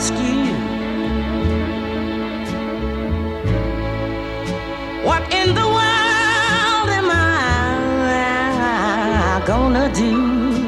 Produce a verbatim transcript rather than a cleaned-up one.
ask you, what in the world am I gonna do?